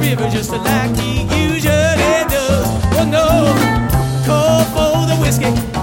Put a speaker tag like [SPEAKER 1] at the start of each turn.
[SPEAKER 1] river just like he usually does. Oh no, call for the whiskey.